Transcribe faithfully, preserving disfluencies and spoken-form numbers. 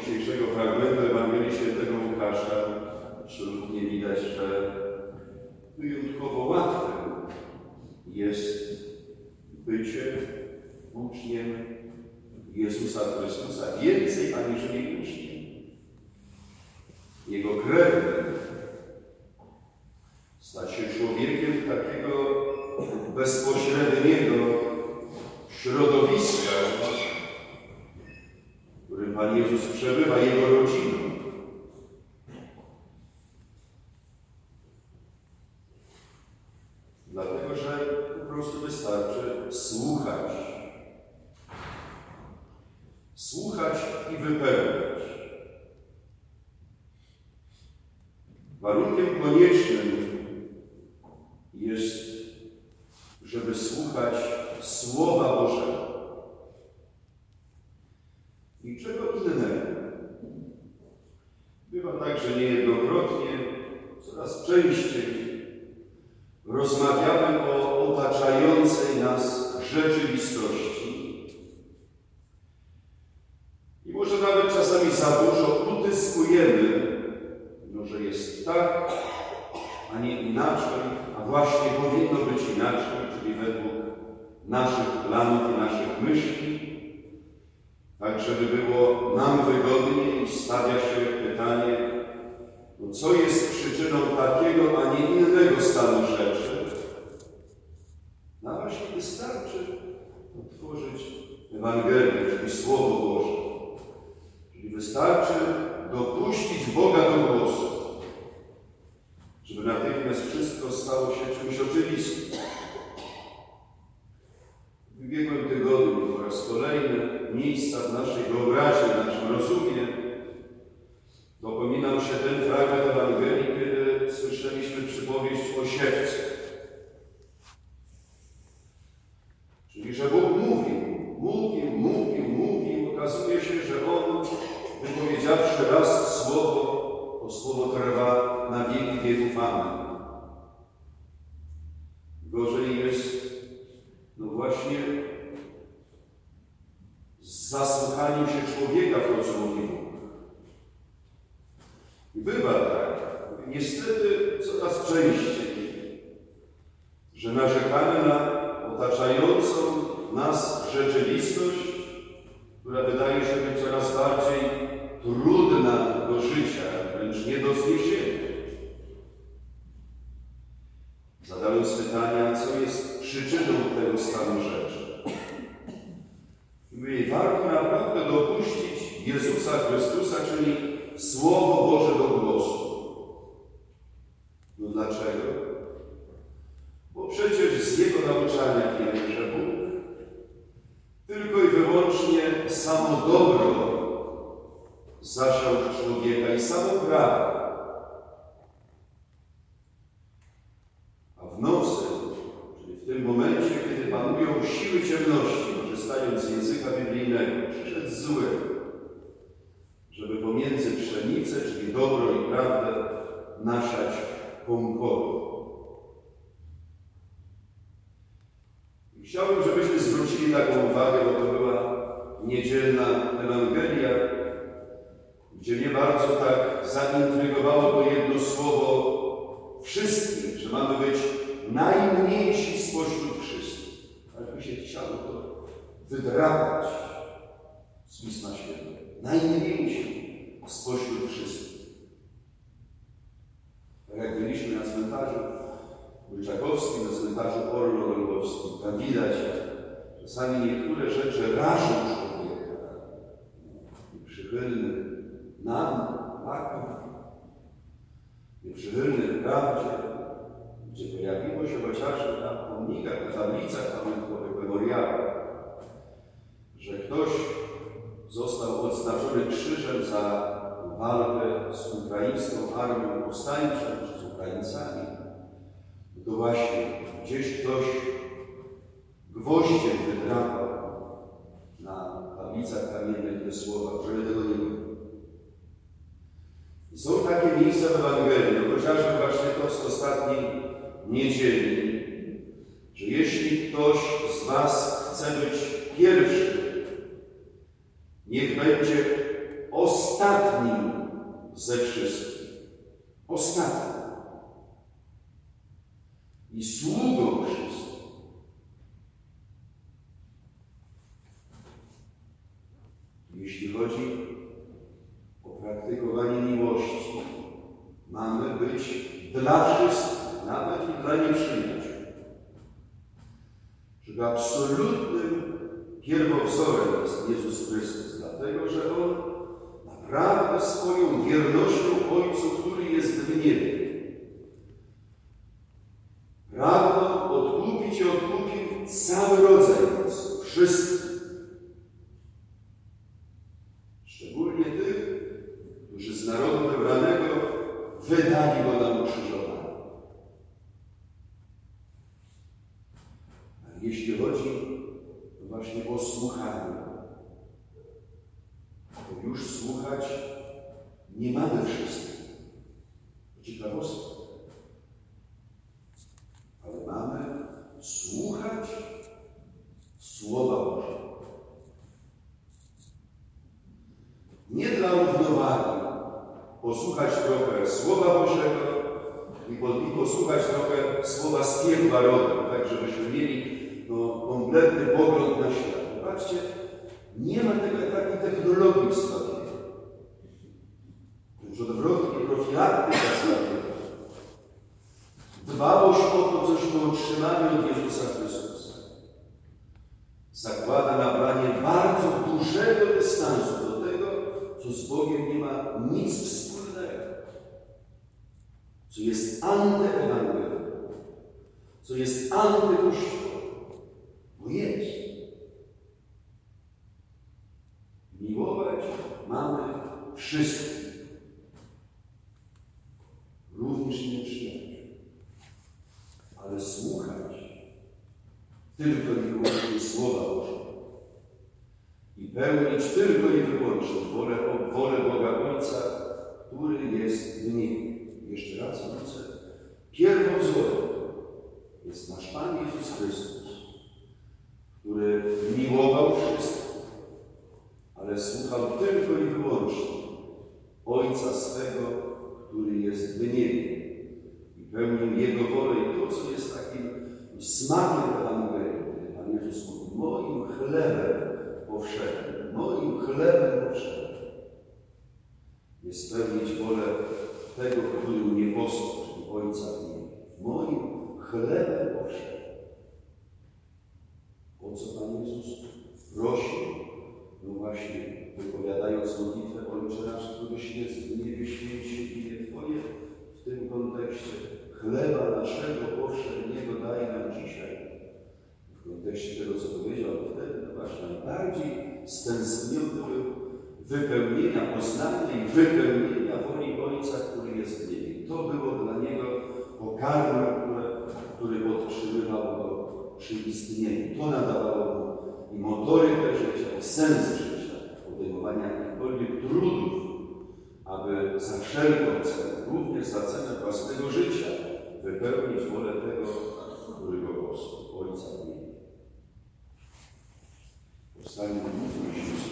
dzisiejszego fragmentu Ewangelii Świętego Łukasza absolutnie widać, że wyjątkowo łatwe jest bycie uczniem Jezusa Chrystusa, więcej aniżeli uczniem. Jego krewnym, stać się człowiekiem takiego bezpośredniego środowiska, w którym Pan Jezus przebywa, Jego rodziną. Dlatego, że po prostu wystarczy słuchać. Słuchać i wypełniać. Warunkiem koniecznym jest, żeby słuchać Słowa Bożego. Niczego innego. Bywa tak, że niejednokrotnie, coraz częściej rozmawiamy o otaczającej nas rzeczywistości. I może nawet czasami za dużo utyskujemy, no, że jest tak, a nie inaczej, a właśnie powinno być inaczej, czyli według naszych planów i naszych myśli, tak żeby było nam wygodniej i stawia się pytanie, no co jest przyczyną takiego, a nie innego stanu rzeczy. No właśnie wystarczy otworzyć Ewangelię, czyli Słowo Boże. Czyli wystarczy dopuścić Boga do głosu, żeby natychmiast wszystko stało się czymś oczywistym. W ubiegłym tygodniu po raz kolejny miejsca w naszej wyobraźni, w naszym rozumie dopominał się ten fragment Ewangelii, kiedy słyszeliśmy przypowieść o siewcy. Czyli, że Bóg mówił, mówił, mówił, mówił. Okazuje się, że On, wypowiedziawszy raz słowo, to słowo trwa na wieki wieków. Amen. Gorzej jest, no właśnie, z zasłuchaniem się człowieka w to, co mówi Bóg. I bywa tak, niestety coraz częściej, że narzekamy na otaczającą nas rzeczywistość, która wydaje się być coraz bardziej trudna do życia, wręcz nie do zniesienia. Zadając pytania, co jest przyczyną tego stanu rzeczy. Mówię, warto naprawdę dopuścić Jezusa Chrystusa, czyli Słowo Boże do głosu. No dlaczego? Bo przecież z Jego nauczania wiemy, że Bóg tylko i wyłącznie samo dobro zasiał w człowieka i samo prawo. A w nocy, czyli w tym momencie, kiedy panują siły ciemności, korzystając z języka biblijnego, przyszedł zły, żeby pomiędzy pszenicę, czyli dobro i prawdę, nasiać pomkowo. I chciałbym, żebyśmy zwrócili taką uwagę, bo to była niedzielna Ewangelia, gdzie mnie bardzo tak zaintrygowało to jedno słowo wszystkich, że mamy być najmniejsi spośród wszystkich. Ale by się chciało to wydrapać z Pisma Świętego. Najmniejsi spośród wszystkich. Tak jak byliśmy na cmentarzu Łyczakowskim, na cmentarzu Orlo-Lębowskim, tam widać, czasami niektóre rzeczy rażą człowieka. Nieprzychylny nam, Pakom, nieprzychylny prawdzie, gdzie pojawiło się chociażby na pomnikach, na tablicach pamiątkowych, memoriałach, że ktoś został odznaczony krzyżem za walkę z ukraińską armią powstańczą, czy z Ukraińcami. To właśnie gdzieś ktoś gwoździem wydrapał na tablicach kamiennych te słowa, żeby tego nie było. I są takie miejsca w Ewangelii, no chociażby właśnie to z ostatniej niedzieli, że jeśli ktoś z was chce być pierwszy, niech będzie ostatni i sługą wszystkim. Jeśli chodzi o praktykowanie miłości, mamy być dla wszystkich, nawet i dla nieprzyjaciół. Czego absolutnym pierwowzorem jest Jezus Chrystus, dlatego że On naprawdę swoją wiernością Ojcu, który jest w niebie, pragnął odkupić i odkupił cały rodzaj nas, wszystkich. Szczególnie tych, którzy z narodu wybranego wydali Go na ukrzyżowanie. A jeśli chodzi właśnie o słuchanie, to już słuchać nie mamy wszystkich. To ciekawostka. Ale mamy słuchać Słowa Bożego. Nie dla równowagi posłuchać trochę Słowa Bożego i posłuchać trochę Słowa z piekła rodem, tak żebyśmy mieli no, kompletny pogląd na świat. Zobaczcie, nie ma tego takiej technologii w zbawieniu. Wręcz odwrotnie, profilaktyka zbawienia. Dbałość o to, cośmy otrzymali od Jezusa Chrystusa, zakłada nabranie bardzo dużego dystansu do tego, co z Bogiem nie ma nic wspólnego, co jest antyewangelią, co jest antykościołem, bo jest. Miłować mamy wszystkich, również nieprzyjaciół, ale słuchać tylko i wyłącznie Słowa Bożego i pełnić tylko i wyłącznie wolę, wolę Boga Ojca, który jest w niebie. Jeszcze raz mówię, pierwowzorem jest nasz Pan Jezus Chrystus, który miłował wszystkich, ale słuchał tylko i wyłącznie Ojca swego, który jest w niebie i pełnił Jego wolę. I to, co jest takim smakiem Ewangelii, kiedy Pan Jezus mówi: moim chlebem powszechnym, moim chlebem powszechnym jest pełnić wolę tego, który mnie posłał, czyli Ojca w niebie. Moim chlebem powszechnym. O co Pan Jezus prosi? No właśnie, wypowiadając modlitwę Ojcze nasz, któryś jest w niebie, święć się imię Twoje, w tym kontekście chleba naszego powszedniego daj nam dzisiaj. W kontekście tego, co powiedział wtedy, no właśnie, najbardziej stęskniony był wypełnienia poznania i wypełnienia woli Ojca, który jest w niebie. I to było dla niego pokarmem, który podtrzymywał go przy istnieniu. To nadawało mu i motorykę życia, i sens życia, podejmowania jakichkolwiek trudów, aby za wszelką cenę, również za cenę własnego życia, wypełnić wolę tego, który go posłał, Ojca w niebie. Powstańmy.